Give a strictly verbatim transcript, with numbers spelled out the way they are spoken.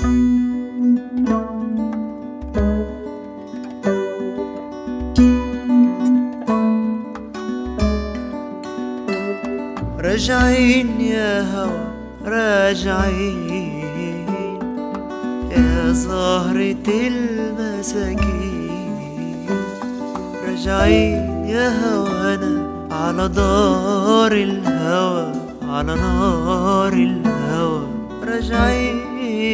راجعين يا هوى راجعين يا زهرة المساكين، راجعين يا هوانا على دار الهوى على نار الهوى، راجعين